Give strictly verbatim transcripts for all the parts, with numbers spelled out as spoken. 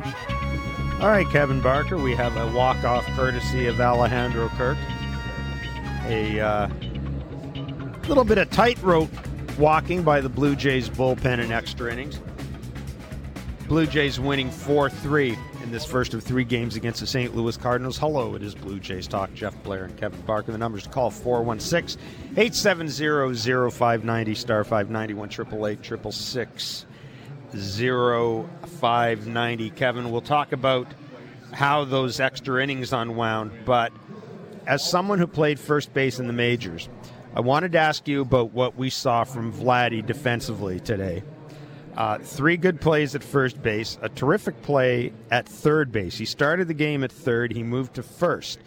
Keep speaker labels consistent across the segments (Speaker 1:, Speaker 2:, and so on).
Speaker 1: All right, Kevin Barker, we have a walk-off courtesy of Alejandro Kirk. A uh, little bit of tightrope walking by the Blue Jays bullpen in extra innings. Blue Jays winning four three in this first of three games against the Saint Louis Cardinals. Hello, it is Blue Jays Talk. Jeff Blair and Kevin Barker. The numbers to call four one six, eight seven zero, zero five nine zero, star five ninety-one, eight eight eight, six six six, zero five nine zero. Kevin, we'll talk about how those extra innings unwound, but as someone who played first base in the majors, I wanted to ask you about what we saw from Vladdy defensively today. Uh, three good plays at first base, a terrific play at third base. He started the game at third. He moved to first.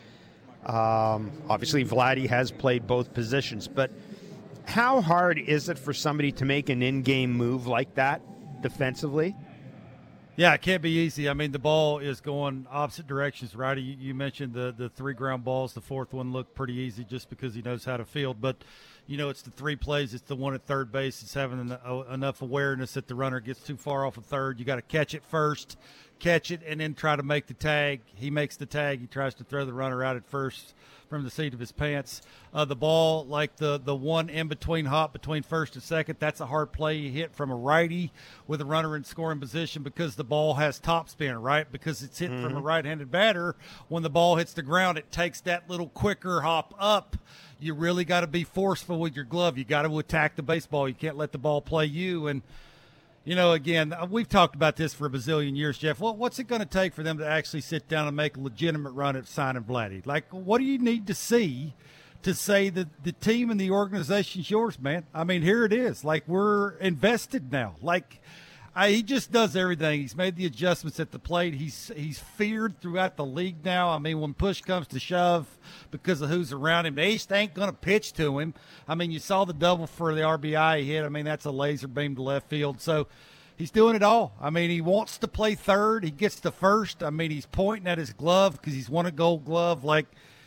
Speaker 1: Um, obviously, Vladdy has played both positions, but how hard is it for somebody to make an in-game move like that defensively?
Speaker 2: Yeah, it can't be easy. I mean, the ball is going opposite directions, right? You, you mentioned the, the three ground balls. The fourth one looked pretty easy just because he knows how to field. But, you know, it's the three plays. It's the one at third base. It's having en- uh, enough awareness that the runner gets too far off of third. You got to catch it first, catch it, and then try to make the tag. He makes the tag. He tries to throw the runner out at first from the seat of his pants. Uh, the ball, like the, the one in-between hop between first and second, that's a hard play he hit from a righty with a runner in scoring position because the ball has topspin, right? Because it's hit mm-hmm. from a right-handed batter. When the ball hits the ground, it takes that little quicker hop up. You really got to be forceful with your glove. You got to attack the baseball. You can't let the ball play you. And, you know, again, we've talked about this for a bazillion years, Jeff. Well, what's it going to take for them to actually sit down and make a legitimate run at signing Vladdy? Like, what do you need to see to say that the team and the organization's yours, man? I mean, here it is. Like, we're invested now. Like, I, he just does everything. He's made the adjustments at the plate. He's he's feared throughout the league now. I mean, when push comes to shove because of who's around him, they just ain't going to pitch to him. I mean, you saw the double for the R B I he hit. I mean, that's a laser beam to left field. So he's doing it all. I mean, he wants to play third. He gets to first. I mean, he's pointing at his glove because he's won a gold glove. Like,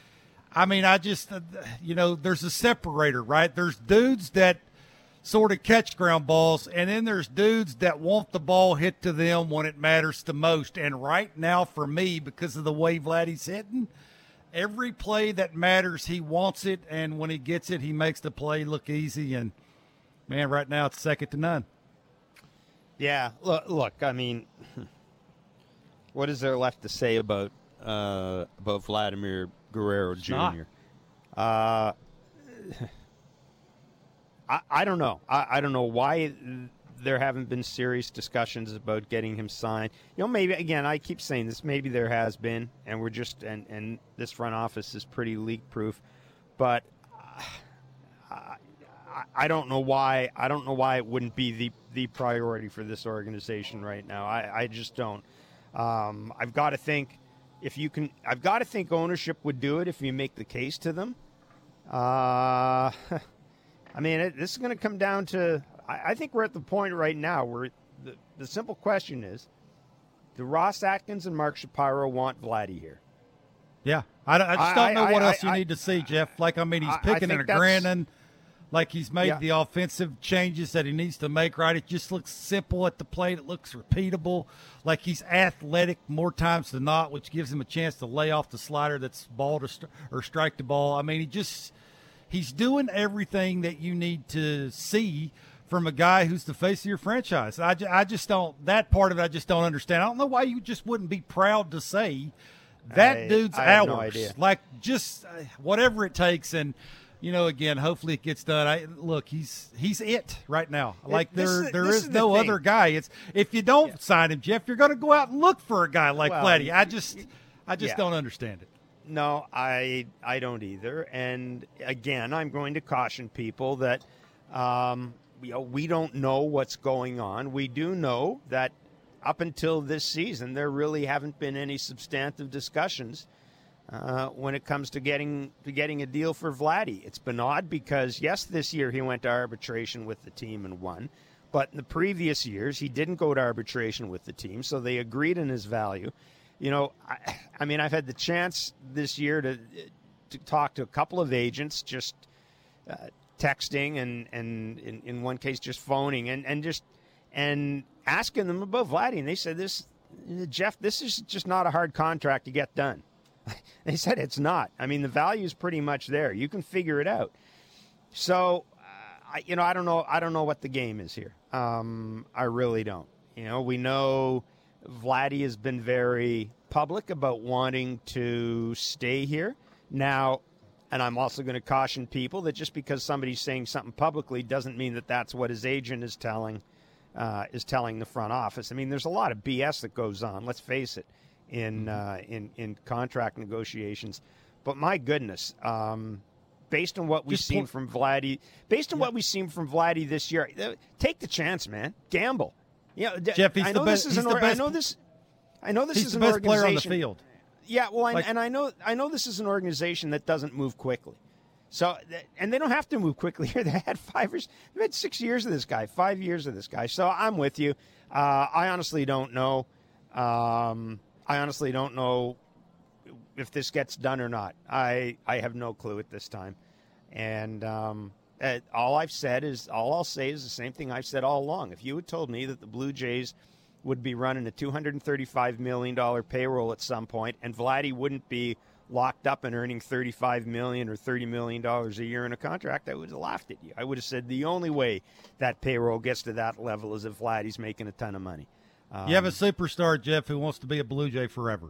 Speaker 2: I mean, I just, you know, there's a separator, right? There's dudes that sort of catch ground balls, and then there's dudes that want the ball hit to them when it matters the most. And right now, for me, because of the way Vladdy's hitting, every play that matters, he wants it, and when he gets it, he makes the play look easy. And, man, right now it's second to none.
Speaker 1: Yeah, look, look I mean, what is there left to say about uh, about Vladimir Guerrero
Speaker 2: It's
Speaker 1: Junior? Uh I, I don't know. I, I don't know why there haven't been serious discussions about getting him signed. You know, maybe, again, I keep saying this, maybe there has been, and we're just, and, and this front office is pretty leak-proof. But I, I don't know why, I don't know why it wouldn't be the, the priority for this organization right now. I, I just don't. Um, I've got to think, if you can, I've got to think ownership would do it if you make the case to them. Uh... I mean, it, this is going to come down to, I, I think we're at the point right now where the, the simple question is, do Ross Atkins and Mark Shapiro want Vladdy here?
Speaker 2: Yeah. I, I just don't
Speaker 1: I,
Speaker 2: know
Speaker 1: I,
Speaker 2: what
Speaker 1: I,
Speaker 2: else
Speaker 1: I,
Speaker 2: you need to see, Jeff. Like, I mean, he's
Speaker 1: I,
Speaker 2: picking
Speaker 1: I
Speaker 2: and
Speaker 1: that's,
Speaker 2: grinning. Like, he's made
Speaker 1: yeah.
Speaker 2: the offensive changes that he needs to make, right? It just looks simple at the plate. It looks repeatable. Like, he's athletic more times than not, which gives him a chance to lay off the slider that's ball to st- or strike the ball. I mean, he just – he's doing everything that you need to see from a guy who's the face of your franchise. I, I just don't – that part of it I just don't understand. I don't know why you just wouldn't be proud to say that
Speaker 1: I,
Speaker 2: dude's
Speaker 1: I have
Speaker 2: ours.
Speaker 1: no idea.
Speaker 2: Like, just uh, whatever it takes. And, you know, again, hopefully it gets done. I, look, he's he's it right now. Like,
Speaker 1: it, this
Speaker 2: there
Speaker 1: is,
Speaker 2: there
Speaker 1: this
Speaker 2: is,
Speaker 1: is
Speaker 2: no other guy. It's if you don't yeah. sign him, Jeff, you're going to go out and look for a guy like
Speaker 1: well,
Speaker 2: Vladdy. I just, I just
Speaker 1: yeah.
Speaker 2: don't understand it.
Speaker 1: No, I I don't either. And again, I'm going to caution people that um, you know, we don't know what's going on. We do know that up until this season, there really haven't been any substantive discussions uh, when it comes to getting to getting a deal for Vladdy. It's been odd because, yes, this year he went to arbitration with the team and won. But in the previous years, he didn't go to arbitration with the team, so they agreed on his value. You know, I, I mean, I've had the chance this year to to talk to a couple of agents, just uh, texting and, and in, in one case just phoning and, and just and asking them about Vladdy. And they said this Jeff, this is just not a hard contract to get done. They said it's not. I mean, the value is pretty much there. You can figure it out. So, uh, I, you know, I don't know. I don't know what the game is here. Um, I really don't. You know, we know Vladdy has been very public about wanting to stay here. Now, and I'm also going to caution people that just because somebody's saying something publicly doesn't mean that that's what his agent is telling uh, is telling the front office. I mean, there's a lot of B S that goes on. Let's face it, in uh, in in contract negotiations. But my goodness, um, based on what we've just seen point. from Vladdy, based on yeah. what we've seen from Vladdy this year, take the chance, man. Gamble. Yeah,
Speaker 2: Jeff, he's
Speaker 1: I know
Speaker 2: the best.
Speaker 1: This is
Speaker 2: he's
Speaker 1: an,
Speaker 2: the best.
Speaker 1: I know this. I know this
Speaker 2: he's
Speaker 1: is
Speaker 2: the
Speaker 1: an
Speaker 2: best
Speaker 1: organization.
Speaker 2: player on the field.
Speaker 1: Yeah, well, I,
Speaker 2: like,
Speaker 1: and I know I know this is an organization that doesn't move quickly. So, and they don't have to move quickly here. They had five years, they had six years of this guy, five years of this guy. So I'm with you. Uh, I honestly don't know. Um, I honestly don't know if this gets done or not. I I have no clue at this time. And um, uh, all I've said is, all I'll say is the same thing I've said all along. If you had told me that the Blue Jays would be running a two hundred thirty-five million dollars payroll at some point, and Vladdy wouldn't be locked up and earning thirty-five million dollars or thirty million dollars a year in a contract, I would have laughed at you. I would have said the only way that payroll gets to that level is if Vladdy's making a ton of money. Um,
Speaker 2: you have a superstar, Jeff, who wants to be a Blue Jay forever.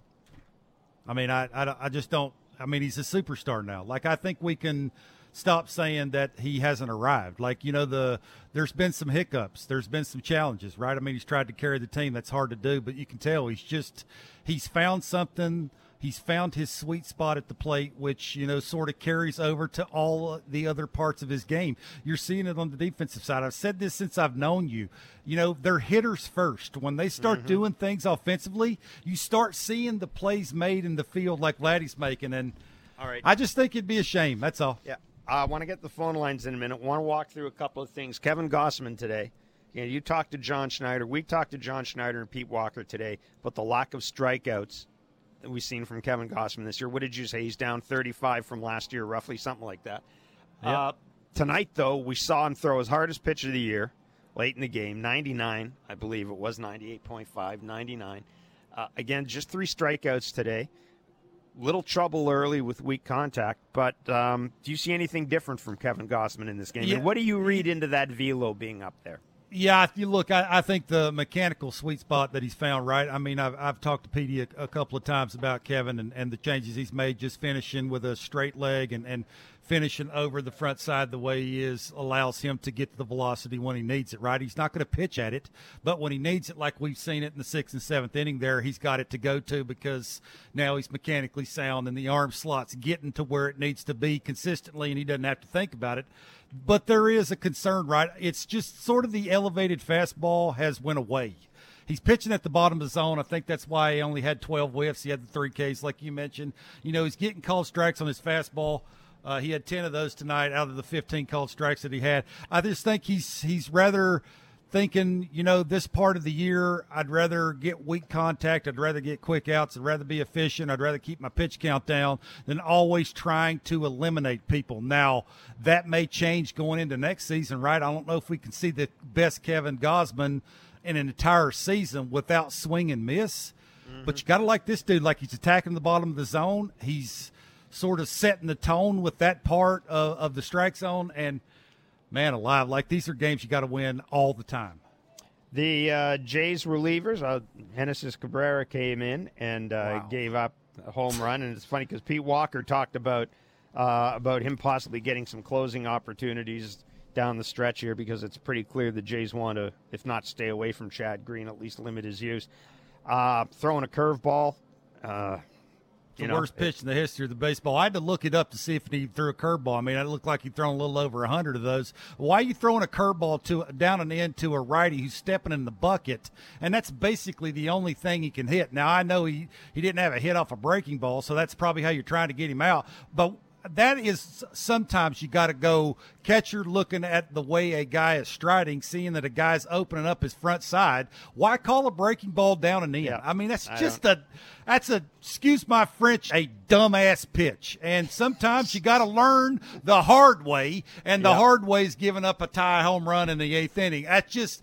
Speaker 2: I mean, I, I, I just don't – I mean, he's a superstar now. Like, I think we can – stop saying that he hasn't arrived. Like, you know, the there's been some hiccups. There's been some challenges, right? I mean, he's tried to carry the team. That's hard to do, but you can tell he's just he's found something. He's found his sweet spot at the plate, which, you know, sort of carries over to all the other parts of his game. You're seeing it on the defensive side. I've said this since I've known you. You know, they're hitters first. When they start mm-hmm. doing things offensively, you start seeing the plays made in the field like Vladdy's making. And
Speaker 1: all right.
Speaker 2: I just think it'd be a shame. That's all.
Speaker 1: Yeah. I want to get the phone lines in a minute. I want to walk through a couple of things. Kevin Gossman today. You know, you talked to John Schneider. We talked to John Schneider and Pete Walker today, but the lack of strikeouts that we've seen from Kevin Gossman this year. What did you say? He's down thirty-five from last year, roughly, something like that. Yep. Uh, tonight, though, we saw him throw his hardest pitch of the year late in the game, ninety-nine, I believe it was, ninety-eight point five, ninety-nine. Uh, again, just three strikeouts today. Little trouble early with weak contact, but um, do you see anything different from Kevin Gossman in this game?
Speaker 2: Yeah.
Speaker 1: And what do you read into that velo being up there?
Speaker 2: Yeah, if you look, I, I think the mechanical sweet spot that he's found, right? I mean, I've, I've talked to Petey a, a couple of times about Kevin and, and the changes he's made, just finishing with a straight leg and, and finishing over the front side the way he is allows him to get to the velocity when he needs it, right? He's not going to pitch at it, but when he needs it, like we've seen it in the sixth and seventh inning there, he's got it to go to because now he's mechanically sound and the arm slot's getting to where it needs to be consistently and he doesn't have to think about it. But there is a concern, right? It's just sort of the elevated fastball has went away. He's pitching at the bottom of the zone. I think that's why he only had twelve whiffs. He had the three Ks, like you mentioned. You know, he's getting called strikes on his fastball. Uh, he had ten of those tonight out of the fifteen called strikes that he had. I just think he's he's rather thinking, you know, this part of the year, I'd rather get weak contact. I'd rather get quick outs. I'd rather be efficient. I'd rather keep my pitch count down than always trying to eliminate people. Now, that may change going into next season, right? I don't know if we can see the best Kevin Gossman in an entire season without swing and miss. Mm-hmm. But you got to like this dude, like he's attacking the bottom of the zone. He's sort of setting the tone with that part of, of the strike zone. And, man alive, like these are games you got to win all the time.
Speaker 1: The uh, Jays relievers, uh, Genesis Cabrera came in and uh, wow. gave up a home run. And it's funny because Pete Walker talked about uh, about him possibly getting some closing opportunities down the stretch here because it's pretty clear the Jays want to, if not stay away from Chad Green, at least limit his use. Uh, throwing a curveball. Uh,
Speaker 2: The
Speaker 1: you
Speaker 2: worst
Speaker 1: know,
Speaker 2: pitch in the history of the baseball. I had to look it up to see if he threw a curveball. I mean, it looked like he'd thrown a little over a hundred of those. Why are you throwing a curveball to down and in to a righty who's stepping in the bucket? And that's basically the only thing he can hit. Now, I know he, he didn't have a hit off a breaking ball, so that's probably how you're trying to get him out. But that is sometimes you got to go catcher looking at the way a guy is striding, seeing that a guy's opening up his front side. Why call a breaking ball down and in?
Speaker 1: Yeah,
Speaker 2: I mean, that's
Speaker 1: I
Speaker 2: just
Speaker 1: don't.
Speaker 2: a that's a excuse my French, a dumbass pitch. And sometimes you got to learn the hard way, and the
Speaker 1: yeah.
Speaker 2: hard way is giving up a tie home run in the eighth inning. That's just.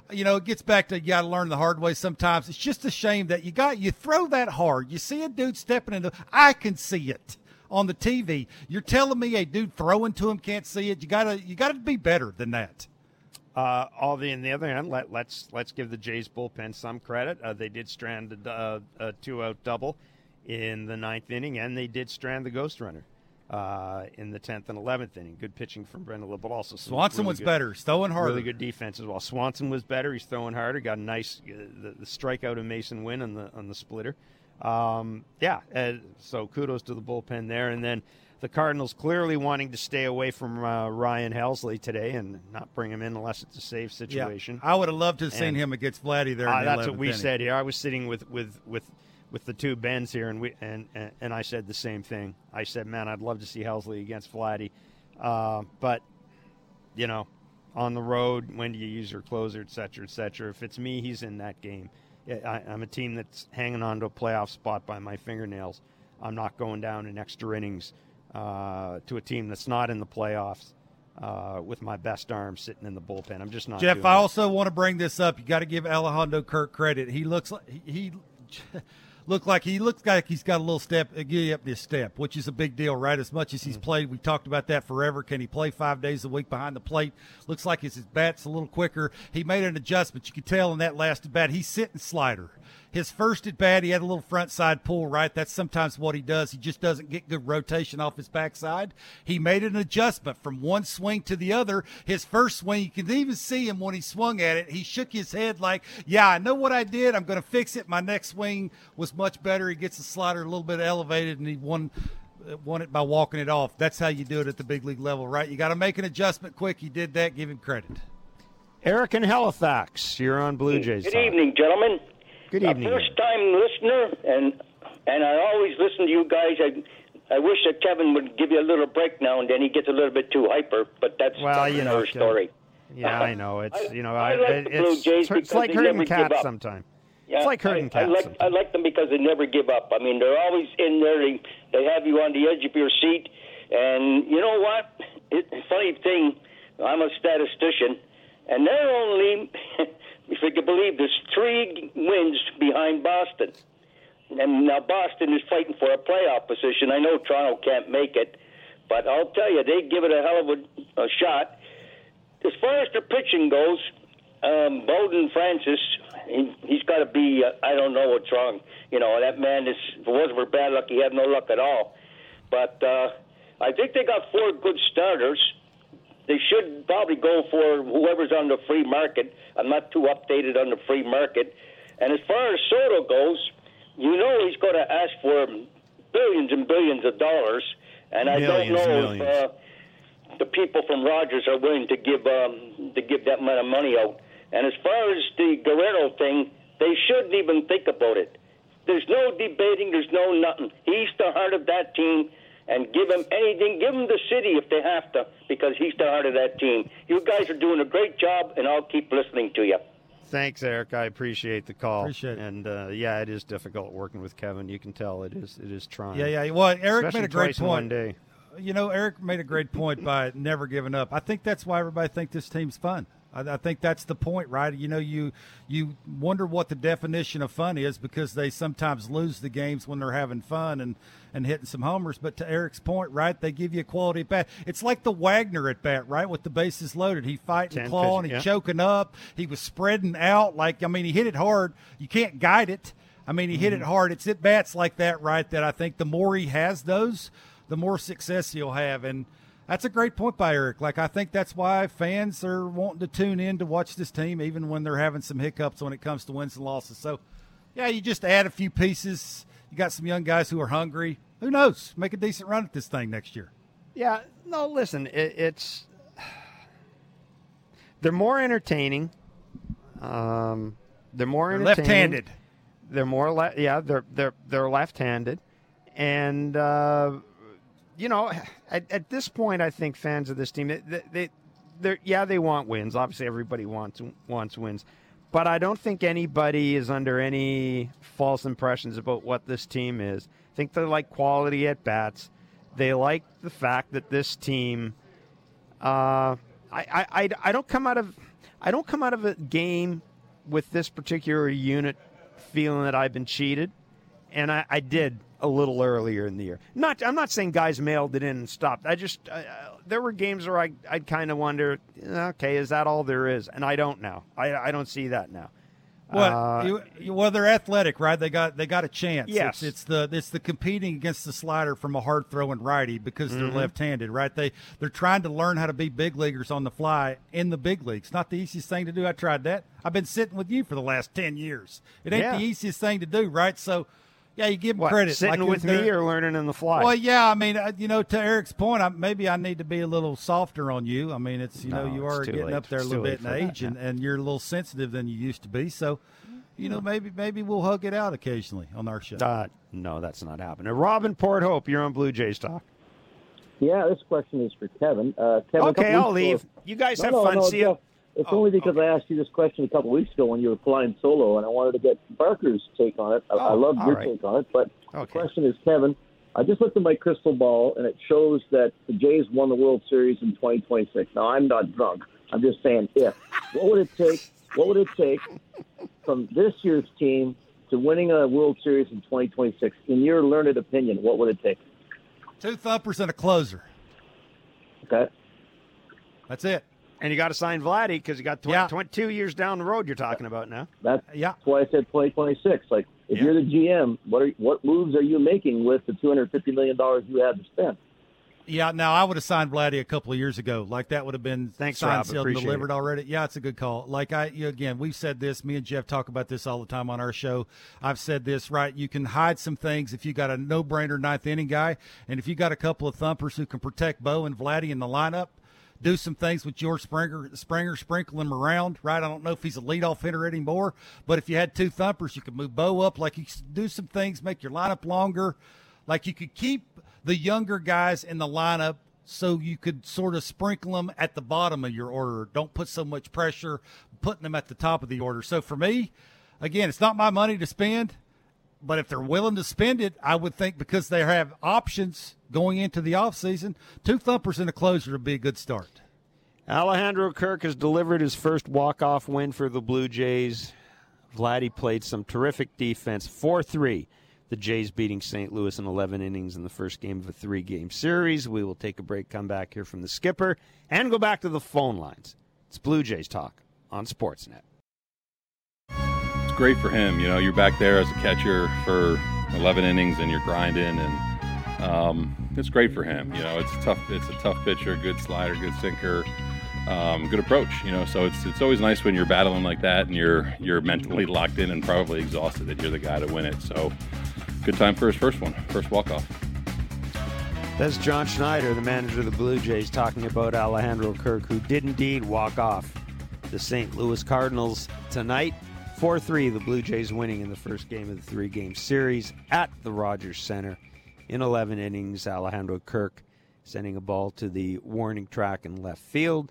Speaker 2: you know, it gets back to you got to learn the hard way sometimes. It's just a shame that you got you throw that hard. You see a dude stepping into – I can see it on the T V. You're telling me a dude throwing to him can't see it? You got to you got to be better than that.
Speaker 1: Uh, all the on the other hand, let, let's let's give the Jays bullpen some credit. Uh, they did strand a, uh, a two-out double in the ninth inning, and they did strand the ghost runner uh, in the tenth and eleventh inning. Good pitching from Brendan Litt, but also
Speaker 2: Swanson
Speaker 1: really
Speaker 2: was
Speaker 1: good,
Speaker 2: better. He's throwing harder.
Speaker 1: Really good defense as well. Swanson was better. He's throwing harder. Got a nice uh, the, the strikeout of Mason Wynn on the on the splitter. Um, yeah, uh, so kudos to the bullpen there, and then. The Cardinals clearly wanting to stay away from uh, Ryan Helsley today and not bring him in unless it's a safe situation.
Speaker 2: Yeah, I would have loved to have seen
Speaker 1: and,
Speaker 2: him against Vladdy there.
Speaker 1: Uh,
Speaker 2: in the
Speaker 1: that's what we
Speaker 2: inning.
Speaker 1: said here. I was sitting with, with, with, with the two Bens here, and we and, and and I said the same thing. I said, man, I'd love to see Helsley against Vladdy, uh, but you know, on the road, when do you use your closer, et cetera, et cetera. If it's me, he's in that game. I, I'm a team that's hanging on to a playoff spot by my fingernails. I'm not going down in extra innings. Uh, to a team that's not in the playoffs uh, with my best arm sitting in the bullpen. I'm just not
Speaker 2: Jeff,
Speaker 1: doing
Speaker 2: I
Speaker 1: it.
Speaker 2: also want to bring this up. You got to give Alejandro Kirk credit. He looks like he, he looked like he looks like he's got a little step, uh, get up this step, which is a big deal, right? As much as he's mm-hmm. played, we talked about that forever. Can he play five days a week behind the plate? Looks like his, his bat's a little quicker. He made an adjustment. You could tell in that last at bat, he's sitting slider. His first at bat, he had a little front side pull, right? That's sometimes what he does. He just doesn't get good rotation off his backside. He made an adjustment from one swing to the other. His first swing, you can even see him when he swung at it. He shook his head like, yeah, I know what I did. I'm going to fix it. My next swing was much better. He gets the slider a little bit elevated, and he won, won it by walking it off. That's how you do it at the big league level, right? You got to make an adjustment quick. He did that. Give him credit.
Speaker 1: Eric in Halifax, you're on Blue Jays.
Speaker 3: Good evening, gentlemen.
Speaker 1: Good evening.
Speaker 3: A first-time listener, and and I always listen to you guys. I I wish that Kevin would give you a little break now and then. He gets a little bit too hyper, but that's
Speaker 1: well, you know,
Speaker 3: another story.
Speaker 1: Yeah, I know. It's you know,
Speaker 3: I, I
Speaker 1: I,
Speaker 3: like the Blue
Speaker 1: it's,
Speaker 3: Jays
Speaker 1: it's like herding cats
Speaker 3: up.
Speaker 1: sometimes.
Speaker 3: Yeah,
Speaker 1: it's like herding
Speaker 3: I,
Speaker 1: cats.
Speaker 3: I like
Speaker 1: sometimes.
Speaker 3: I like them because they never give up. I mean, they're always in there. They they have you on the edge of your seat, and you know what? It's a funny thing. I'm a statistician, and they're only. If you can believe, there's three wins behind Boston. And now Boston is fighting for a playoff position. I know Toronto can't make it, but I'll tell you, they give it a hell of a, a shot. As far as the pitching goes, um, Bowden Francis, he, he's got to be, uh, I don't know what's wrong. You know, that man, is, if it wasn't for bad luck, he had no luck at all. But uh, I think they got four good starters. They should probably go for whoever's on the free market. I'm not too updated on the free market. And as far as Soto goes, you know he's going to ask for billions and billions of dollars. And I
Speaker 1: millions,
Speaker 3: don't know
Speaker 1: millions.
Speaker 3: if uh, the people from Rogers are willing to give um, to give that amount of money out. And as far as the Guerrero thing, they shouldn't even think about it. There's no debating. There's no nothing. He's the heart of that team. And give him anything. Give him the city if they have to, because he's the heart of that team. You guys are doing a great job, and I'll keep listening to you.
Speaker 1: Thanks, Eric. I appreciate the call.
Speaker 2: Appreciate it.
Speaker 1: And uh, yeah, it is difficult working with Kevin. You can tell it is. It is trying.
Speaker 2: Yeah, yeah. Well, Eric
Speaker 1: Especially
Speaker 2: made a great
Speaker 1: twice in
Speaker 2: point.
Speaker 1: one day.
Speaker 2: You know, Eric made a great point by never giving up. I think that's why everybody thinks this team's fun. I, I think that's the point, right? You know, you you wonder what the definition of fun is because they sometimes lose the games when they're having fun and, and hitting some homers. But to Eric's point, right, they give you a quality at bat. It's like the Wagner at bat, right, with the bases loaded. He fighting,
Speaker 1: Ten,
Speaker 2: clawing,
Speaker 1: fifty,
Speaker 2: he
Speaker 1: yeah.
Speaker 2: choking up. He was spreading out. Like, I mean, he hit it hard. You can't guide it. I mean, he mm-hmm. hit it hard. It's at bats like that, right, that I think the more he has those, the more success he'll have. And that's a great point by Eric. Like, I think that's why fans are wanting to tune in to watch this team, even when they're having some hiccups when it comes to wins and losses. So, yeah, you just add a few pieces. You got some young guys who are hungry. Who knows? Make a decent run at this thing next year.
Speaker 1: Yeah. No, listen, it, it's they're more entertaining. Um, they're more
Speaker 2: They're
Speaker 1: entertaining.
Speaker 2: left-handed.
Speaker 1: They're more le- yeah, they're they're they're left-handed. And uh you know, at, at this point, I think fans of this team, they, they, they're, yeah, they want wins. Obviously, everybody wants wants wins. But I don't think anybody is under any false impressions about what this team is. I think they like quality at bats. They like the fact that this team, uh, I, I, I, I don't come out of, I don't come out of a game with this particular unit feeling that I've been cheated, and I, I did a little earlier in the year. Not, I'm not saying guys mailed it in and stopped. I just uh, there were games where I I'd kind of wonder, okay, is that all there is? And I don't now. I I don't see that now.
Speaker 2: Well,
Speaker 1: uh,
Speaker 2: you, you, well, they're athletic, right? They got they got a chance.
Speaker 1: Yes,
Speaker 2: it's, it's the it's the competing against the slider from a hard throwing righty because they're
Speaker 1: mm-hmm.
Speaker 2: left-handed, right? They they're trying to learn how to be big leaguers on the fly in the big leagues. Not the easiest thing to do. I tried that. I've been sitting with you for the last ten years. It ain't
Speaker 1: yeah.
Speaker 2: the easiest thing to do, right? So. Yeah, you give them
Speaker 1: what,
Speaker 2: credit.
Speaker 1: Sitting
Speaker 2: like
Speaker 1: with me or learning in the fly?
Speaker 2: Well, yeah, I mean, you know, to Eric's point, I, maybe I need to be a little softer on you. I mean, it's, you
Speaker 1: no,
Speaker 2: know, you are getting
Speaker 1: late.
Speaker 2: up there
Speaker 1: it's
Speaker 2: a little bit in age,
Speaker 1: that,
Speaker 2: and, and you're a little sensitive than you used to be. So, you know, maybe maybe we'll hug it out occasionally on our show.
Speaker 1: Uh, no, that's not happening. Robin Port Hope, you're on Blue Jays Talk.
Speaker 4: Yeah, this question is for Kevin. Uh, Kevin
Speaker 1: okay, I'll leave. Ago, you guys
Speaker 4: no,
Speaker 1: have
Speaker 4: no,
Speaker 1: fun.
Speaker 4: No,
Speaker 1: See you.
Speaker 4: It's
Speaker 1: oh,
Speaker 4: only because
Speaker 1: okay.
Speaker 4: I asked you this question a couple weeks ago when you were flying solo, and I wanted to get Barker's take on it. I,
Speaker 1: oh,
Speaker 4: I love your
Speaker 1: right.
Speaker 4: take on it, but
Speaker 1: okay.
Speaker 4: the question is, Kevin, I just looked at my crystal ball, and it shows that the Jays won the World Series in twenty twenty-six. Now, I'm not drunk. I'm just saying if. What would it take? What would it take from this year's team to winning a World Series in twenty twenty-six? In your learned opinion, what would it take?
Speaker 2: Two thumpers and a closer.
Speaker 4: Okay.
Speaker 2: That's it.
Speaker 1: And you got to sign Vladdy because you got twenty,
Speaker 2: yeah.
Speaker 1: twenty-two years down the road you're talking about now.
Speaker 4: That's,
Speaker 2: yeah.
Speaker 4: that's why I said twenty twenty-six. Like, if
Speaker 1: yeah.
Speaker 4: you're the G M, what are what moves are you making with the two hundred fifty million dollars you have to spend?
Speaker 2: Yeah, now I would have signed Vladdy a couple of years ago. Like that would have been
Speaker 1: Thanks,
Speaker 2: signed,
Speaker 1: Rob.
Speaker 2: sealed, and
Speaker 1: Appreciate
Speaker 2: delivered
Speaker 1: it.
Speaker 2: already. Yeah, it's a good call. Like I, you, again, we've said this. Me and Jeff talk about this all the time on our show. I've said this, right? You can hide some things if you got a no-brainer ninth inning guy, and if you got a couple of thumpers who can protect Bo and Vladdy in the lineup. Do some things with George Springer, Springer, sprinkle him around, right? I don't know if he's a leadoff hitter anymore, but if you had two thumpers, you could move Bo up. Like you could do some things, make your lineup longer. Like you could keep the younger guys in the lineup so you could sort of sprinkle them at the bottom of your order. Don't put so much pressure putting them at the top of the order. So for me, again, it's not my money to spend, but if they're willing to spend it, I would think because they have options going into the offseason, two thumpers and a closer would be a good start.
Speaker 1: Alejandro Kirk has delivered his first walk-off win for the Blue Jays. Vladdy played some terrific defense. four three. The Jays beating Saint Louis in eleven innings in the first game of a three-game series. We will take a break, come back here from the skipper, and go back to the phone lines. It's Blue Jays Talk on Sportsnet.
Speaker 5: It's great for him. You know, you're back there as a catcher for eleven innings and you're grinding, and um, it's great for him. You know, it's a tough. It's a tough pitcher, good slider, good sinker, um, good approach. You know, so it's it's always nice when you're battling like that and you're you're mentally locked in and probably exhausted that you're the guy to win it. So, good time for his first one, first walk off.
Speaker 1: That's John Schneider, the manager of the Blue Jays, talking about Alejandro Kirk, who did indeed walk off the Saint Louis Cardinals tonight. four three, the Blue Jays winning in the first game of the three-game series at the Rogers Center. In eleven innings, Alejandro Kirk sending a ball to the warning track in left field.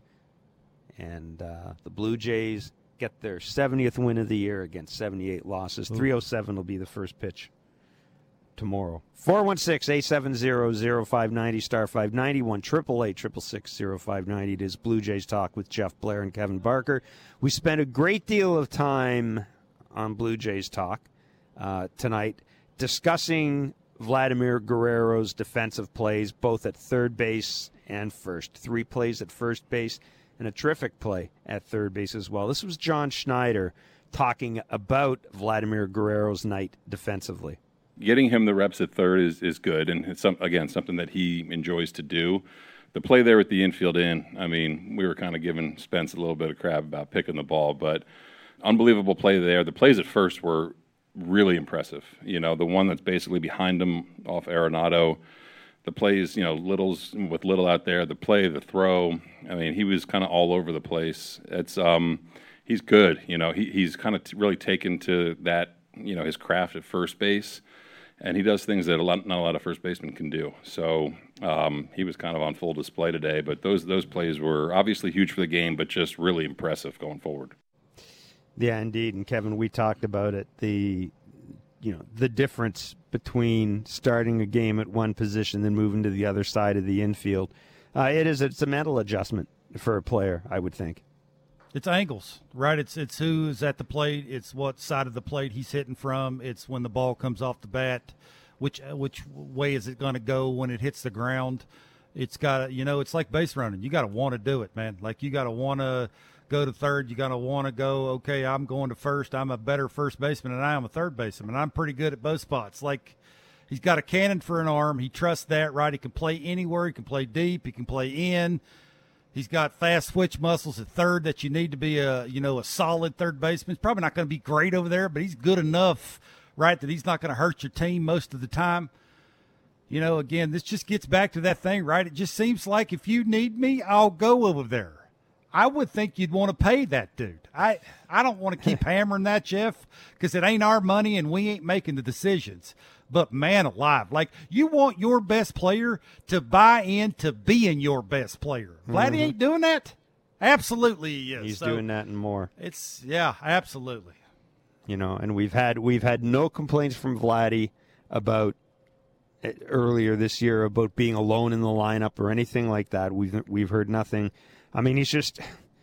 Speaker 1: And uh, the Blue Jays get their seventieth win of the year against seventy-eight losses. three oh seven will be the first pitch tomorrow. four one six, eight seven zero, zero five nine zero, star five ninety, one eight eight eight, six six six, zero five nine zero. It is Blue Jays Talk with Jeff Blair and Kevin Barker. We spent a great deal of time on Blue Jays Talk uh, tonight discussing Vladimir Guerrero's defensive plays, both at third base and first. Three plays at first base and a terrific play at third base as well. This was John Schneider talking about Vladimir Guerrero's night defensively.
Speaker 5: Getting him the reps at third is, is good, and it's, some, again, something that he enjoys to do. The play there at the infield in, I mean, we were kind of giving Spence a little bit of crap about picking the ball, but unbelievable play there. The plays at first were really impressive. You know, the one that's basically behind him off Arenado, the plays, you know, Little's with Little out there, the play, the throw. I mean, he was kind of all over the place. It's um, he's good. You know, he he's kind of t- really taken to that, you know, his craft at first base. And he does things that a lot, not a lot of first basemen can do. So um, he was kind of on full display today. But those those plays were obviously huge for the game, but just really impressive going forward.
Speaker 1: Yeah, indeed. And Kevin, we talked about it. The you know the difference between starting a game at one position and moving to the other side of the infield. Uh, it is it's a mental adjustment for a player, I would think.
Speaker 2: It's angles, right? It's it's who's at the plate. It's what side of the plate he's hitting from. It's when the ball comes off the bat, which which way is it going to go when it hits the ground. It's got, you know, it's like base running. You got to want to do it, man. Like you got to want to go to third. You got to want to go, okay, I'm going to first. I'm a better first baseman than I am a third baseman. I'm pretty good at both spots. Like he's got a cannon for an arm. He trusts that, right? He can play anywhere. He can play deep. He can play in. He's got fast switch muscles at third that you need to be a, you know, a solid third baseman. He's probably not going to be great over there, but he's good enough, right, that he's not going to hurt your team most of the time. You know, again, this just gets back to that thing, right? It just seems like if you need me, I'll go over there. I would think you'd want to pay that dude. I, I don't want to keep hammering that, Jeff, because it ain't our money and we ain't making the decisions. But, man alive, like, you want your best player to buy into being your best player. Vladdy mm-hmm. ain't doing that? Absolutely he is.
Speaker 1: He's
Speaker 2: so
Speaker 1: doing that and more.
Speaker 2: It's, yeah, absolutely.
Speaker 1: You know, and we've had we've had no complaints from Vladdy about uh, earlier this year about being alone in the lineup or anything like that. We've we've heard nothing. I mean, he's just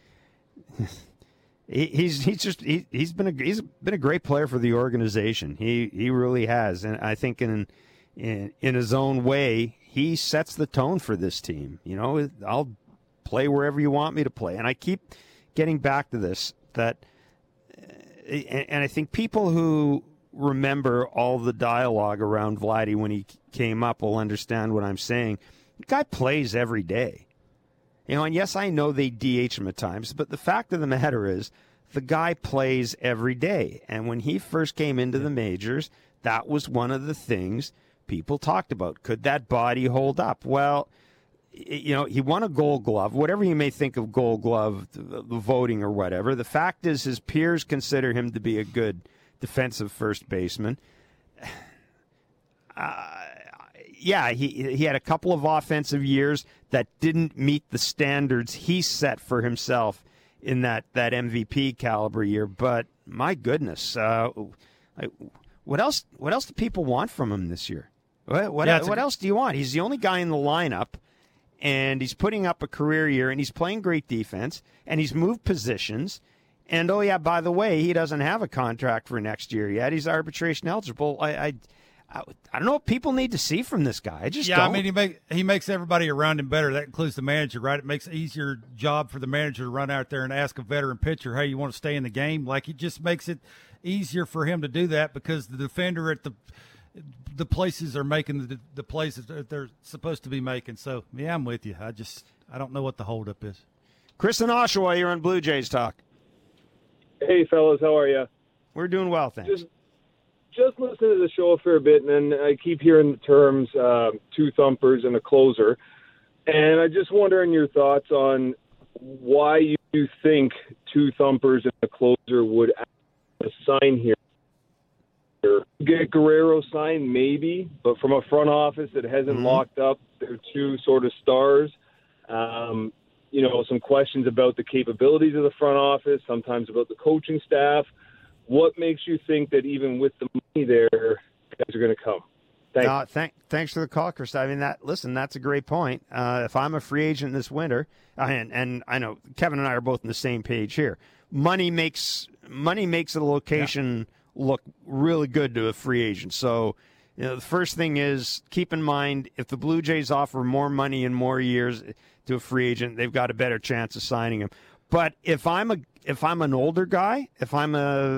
Speaker 1: he, he's he's just he, he's been a he's been a great player for the organization. He he really has, and I think in in in his own way, he sets the tone for this team. You know, I'll play wherever you want me to play, and I keep getting back to this that, and, and I think people who remember all the dialogue around Vladdy when he came up will understand what I'm saying. The guy plays every day. You know, and yes, I know they D H him at times, but the fact of the matter is the guy plays every day. And when he first came into the majors, that was one of the things people talked about. Could that body hold up? Well, you know, he won a Gold Glove. Whatever you may think of Gold Glove, the voting or whatever, the fact is his peers consider him to be a good defensive first baseman. Uh, yeah, he he had a couple of offensive years that didn't meet the standards he set for himself in that, that M V P caliber year. But my goodness, uh, I, what else? What else do people want from him this year? What what,
Speaker 2: yeah,
Speaker 1: what
Speaker 2: a,
Speaker 1: else do you want? He's the only guy in the lineup, and he's putting up a career year, and he's playing great defense, and he's moved positions. And oh yeah, by the way, he doesn't have a contract for next year yet. He's arbitration eligible. I. I I, I don't know what people need to see from this guy. I just
Speaker 2: yeah,
Speaker 1: don't.
Speaker 2: I mean, he make he makes everybody around him better. That includes the manager, right? It makes it easier job for the manager to run out there and ask a veteran pitcher, "Hey, you want to stay in the game?" Like, it just makes it easier for him to do that because the defender at the the places are making the the places that they're supposed to be making. So yeah, I'm with you. I just I don't know what the holdup is.
Speaker 1: Chris in Oshawa, you're on Blue Jays Talk.
Speaker 6: Hey, fellas, how are you?
Speaker 1: We're doing well, thanks.
Speaker 6: Just, just listening to the show a fair bit, and then I keep hearing the terms uh, two thumpers and a closer. And I just wondering your thoughts on why you think two thumpers and a closer would sign here. Get Guerrero signed, maybe, but from a front office that hasn't mm-hmm. locked up their two sort of stars. Um, you know, some questions about the capabilities of the front office, sometimes about the coaching staff. What makes you think that even with the money there, guys are going to come? Thanks.
Speaker 1: Uh, thank, thanks for the call, Chris. I mean, that. Listen, that's a great point. Uh, if I'm a free agent this winter, and, and I know Kevin and I are both on the same page here, money makes money makes a location yeah. look really good to a free agent. So, you know, the first thing is keep in mind if the Blue Jays offer more money in more years to a free agent, they've got a better chance of signing him. But if I'm a if I'm an older guy, if I'm a,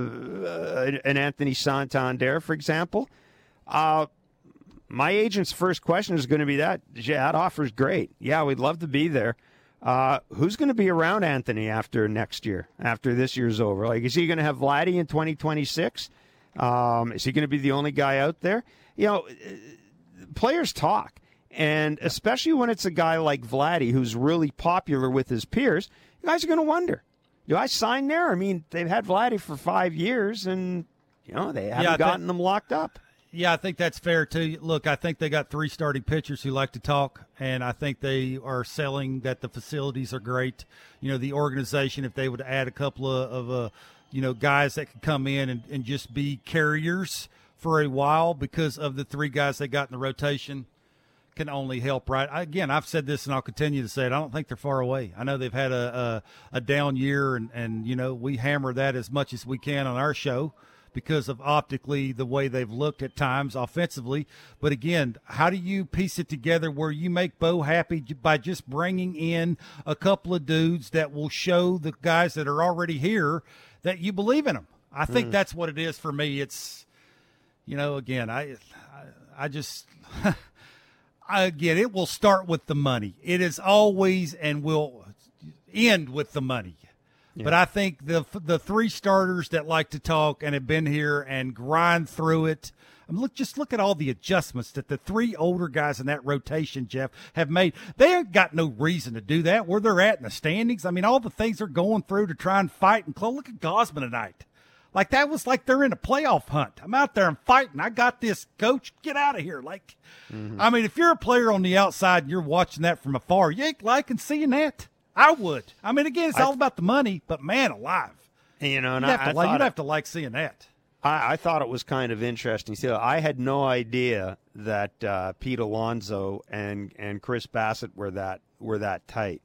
Speaker 1: a an Anthony Santander, for example, uh, my agent's first question is going to be that, yeah, that offer's great. Yeah, we'd love to be there. Uh, who's going to be around Anthony after next year, after this year's over? Like, is he going to have Vladdy in twenty twenty-six? Um, is he going to be the only guy out there? You know, players talk. And especially when it's a guy like Vladdy who's really popular with his peers, you guys are going to wonder, do I sign there? I mean, they've had Vladdy for five years, and, you know, they haven't yeah, gotten them locked up.
Speaker 2: Yeah, I think that's fair, too. Look, I think they got three starting pitchers who like to talk, and I think they are selling that the facilities are great. You know, the organization, if they would add a couple of, of uh, you know, guys that could come in and, and just be carriers for a while because of the three guys they got in the rotation, can only help, right? I, again, I've said this and I'll continue to say it. I don't think they're far away. I know they've had a, a, a down year, and, and, you know, we hammer that as much as we can on our show because of optically the way they've looked at times offensively. But, again, how do you piece it together where you make Bo happy by just bringing in a couple of dudes that will show the guys that are already here that you believe in them? I think mm. that's what it is for me. It's, you know, again, I, I, I just – again, it will start with the money. It is always and will end with the money. Yeah. But I think the the three starters that like to talk and have been here and grind through it, I mean, look, just look at all the adjustments that the three older guys in that rotation, Jeff, have made. They ain't got no reason to do that where they're at in the standings. I mean, all the things they're going through to try and fight and close. Look at Gausman tonight. Like, that was like they're in a playoff hunt. I'm out there and fighting. I got this, coach. Get out of here. Like, mm-hmm. I mean, if you're a player on the outside and you're watching that from afar, you ain't liking seeing that. I would. I mean, again, it's I, all about the money, but man alive.
Speaker 1: You know, and
Speaker 2: you'd,
Speaker 1: I,
Speaker 2: have, to
Speaker 1: I
Speaker 2: like, you'd
Speaker 1: it,
Speaker 2: have to like seeing that.
Speaker 1: I, I thought it was kind of interesting. See, I had no idea that uh, Pete Alonso and, and Chris Bassitt were that were that tight.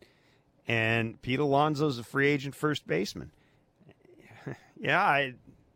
Speaker 1: And Pete Alonso's a free agent first baseman. yeah, I...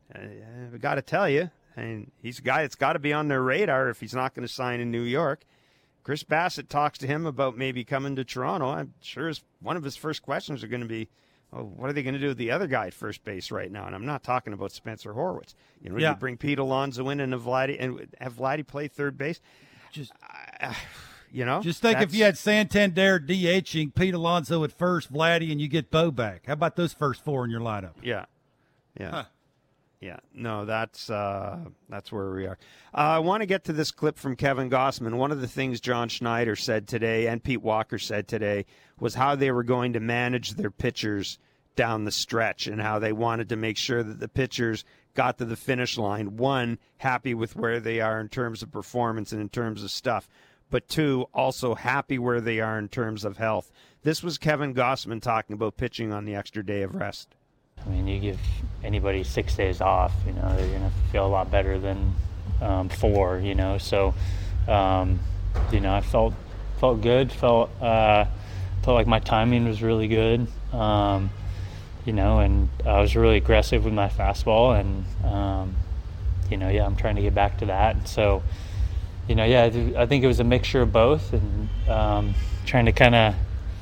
Speaker 1: I got to tell you, and he's a guy that's got to be on their radar if he's not going to sign in New York. Chris Bassitt talks to him about maybe coming to Toronto. I'm sure his, one of his first questions are going to be, well, what are they going to do with the other guy at first base right now? And I'm not talking about Spencer Horwitz. You know, yeah. you bring Pete Alonso in and have Vladdy, and have Vladdy play third base.
Speaker 2: Just,
Speaker 1: uh, you know,
Speaker 2: just think if you had Santander DHing Pete Alonso at first, Vladdy, and you get Bo back. How about those first four in your lineup?
Speaker 1: Yeah, yeah. Huh. Yeah, no, that's uh, that's where we are. Uh, I want to get to this clip from Kevin Gausman. One of the things John Schneider said today and Pete Walker said today was how they were going to manage their pitchers down the stretch and how they wanted to make sure that the pitchers got to the finish line, one, happy with where they are in terms of performance and in terms of stuff, but two, also happy where they are in terms of health. This was Kevin Gausman talking about pitching on the extra day of rest.
Speaker 7: I mean, you give anybody six days off, you know, they're going to feel a lot better than um, four, you know. So, um, you know, I felt felt good, felt uh, felt like my timing was really good, um, you know, and I was really aggressive with my fastball. And, um, you know, yeah, I'm trying to get back to that. So, you know, yeah, I think it was a mixture of both and um, trying to kind of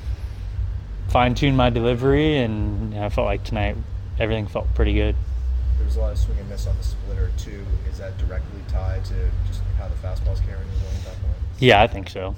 Speaker 7: fine-tune my delivery, and you know, I felt like tonight everything felt pretty good.
Speaker 8: There was a lot of swing and miss on the splitter too. Is that directly tied to just how the fastball's carrying you going back on?
Speaker 7: Yeah, I think so.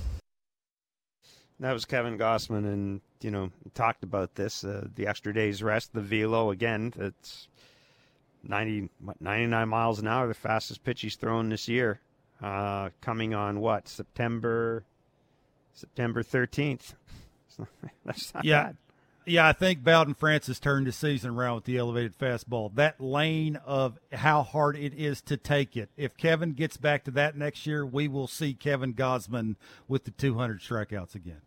Speaker 1: That was Kevin Gausman, and you know, talked about this, uh, the extra day's rest, the velo again. It's ninety, what, ninety-nine miles an hour, the fastest pitch he's thrown this year. Uh, coming on what September, September thirteenth. That's not
Speaker 2: yeah.
Speaker 1: bad.
Speaker 2: Yeah, I think Bowden Francis turned the season around with the elevated fastball. That lane of how hard it is to take it. If Kevin gets back to that next year, we will see Kevin Gausman with the two hundred strikeouts again.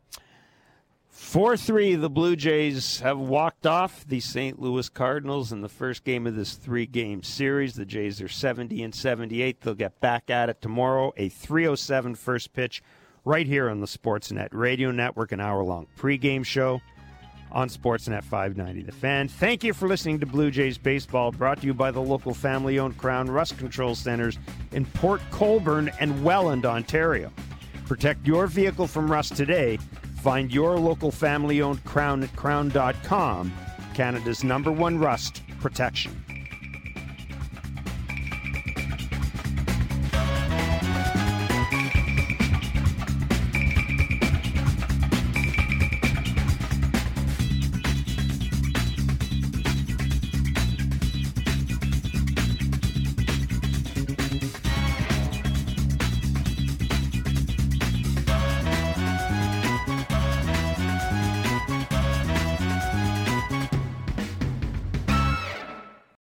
Speaker 1: four three, the Blue Jays have walked off the Saint Louis Cardinals in the first game of this three-game series. The Jays are seventy and seventy-eight. They'll get back at it tomorrow. A three oh seven first pitch right here on the Sportsnet Radio Network, an hour-long pregame show on Sportsnet five ninety The Fan. Thank you for listening to Blue Jays Baseball, brought to you by the local family-owned Crown Rust Control Centers in Port Colborne and Welland, Ontario. Protect your vehicle from rust today. Find your local family-owned Crown at crown dot com, Canada's number one rust protection.